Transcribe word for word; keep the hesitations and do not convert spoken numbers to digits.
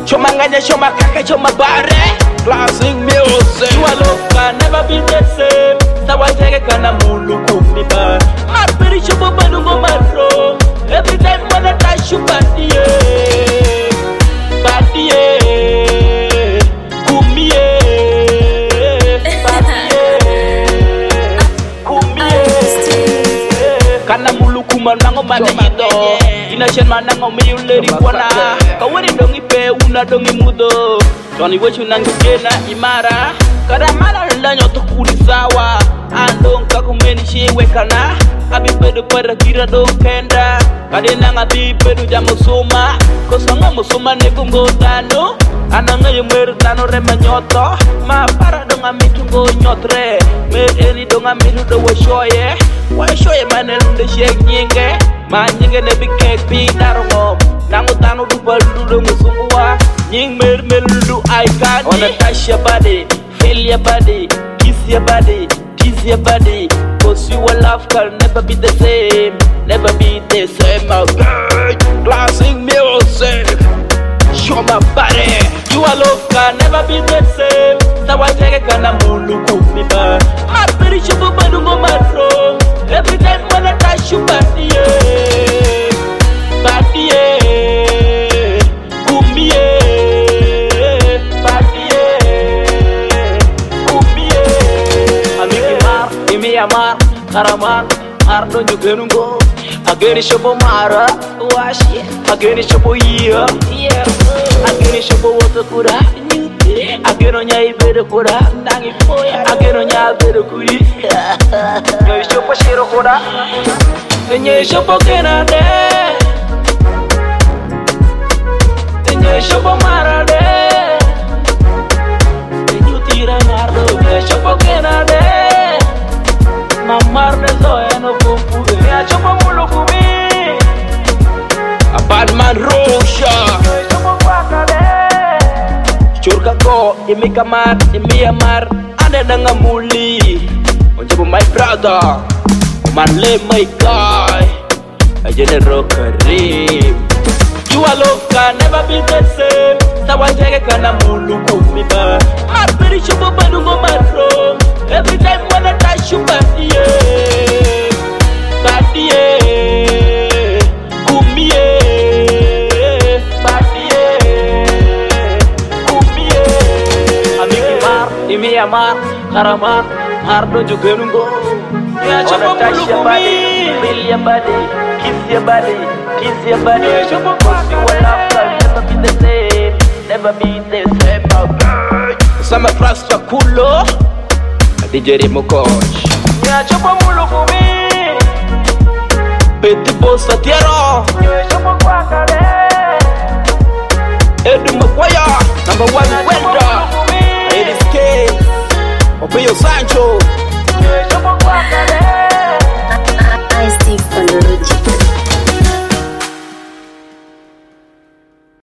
Choma nganya, choma kaka, choma bare. Classic music. You are love can never be the same. Sawateke kana mulu kumiba. Mapiri chubo badungo maro. Every time when I touch you, body, body, kumie, body, kumie. Kana mulu kumanango manido. Inashen manango miyuleri kwana. Kawari dongi pe una dongi mudo. Tony wechu nangena imara. Kada mala lanyo tukuri sawa. Andong kakumeni shiwe kana. Abi pedu pada kira dong kenda. Kade nanga bi pedu jamu suma. Kosonga musuma negungo tano. Ananga yumeru tano rema nyoto. Ma para donga mitu go nyotre. Mer eri donga mitu do washoye. Washoye manelunde shek nyinge. Ma nyinge nebi kek pi darongom. Nangu tano dupa ludo musungwa. Nying mer meludu aikani. Wanna touch your body, feel your body, kiss your body, tease your body. Cause your love can never be the same, never be the same again. Classic music, show my body. Your love can never be the same. Sawateke kana mulu kumiba. Mapiri chubu badungo maro. Every time when I touch you, body, yeah, body, yeah, kumie, body, yeah, kumie. Amiki mar, imi amar, karaman, ardo jugenungo. Ageni shobo mara, washi. Ageni shobo iya, iya. Ageni shobo woto kura, ageno nyai bedo kura, nangi foya. Ageno nyai bedo kuri. Nyai shobo shiro kura, nyai shobo kenade. Nyai shobo mara de. Nyai tira nardo, nyai shobo kenade. Mamar ne zoe no kumpu, nyai shobo mulu kumi. A bad man Rosha. Nyai shobo wakade. Churka ko, imi kamar, imi amar, ane nanga muli. Onjabo my brother, manle my guy, ajene rokarim. You are love can never be the same. Sawateke kana mulu kumiba. Mapiri chubo badungo maro. Every time when I touch you, body, yeah, body, yeah, kumie, body, yeah, kumie. Amiki mar, imi amar, karaman, ardo jugenungo. Yeah, wanna touch your body, feel your body, kiss your body, kiss your body. Cause your love can never be the same, never be the same again. Sama class wa kulo, D J Rimo coach. Yeah, chopo mulu kumi. Petit boss atiero. Yeah, chopo kwa kale. Edu Makwaya, number one winner. It is K. Opio Sancho. Yeah, chopo kwa kale.